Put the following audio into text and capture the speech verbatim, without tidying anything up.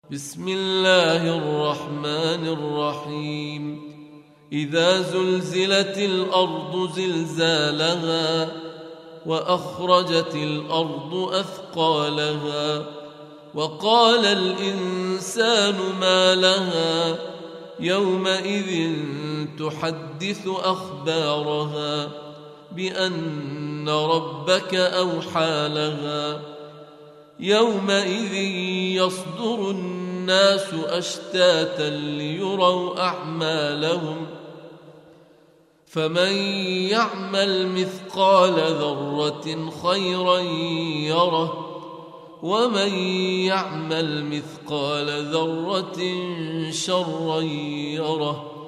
بسم الله الرحمن الرحيم إذا زلزلت الأرض زلزالها وأخرجت الأرض أثقالها وقال الإنسان ما لها يومئذ تحدث أخبارها بأن ربك أوحى لها يومئذ يصدر الناس أشتاتا ليروا أعمالهم فمن يعمل مثقال ذرة خيرا يره ومن يعمل مثقال ذرة شرا يره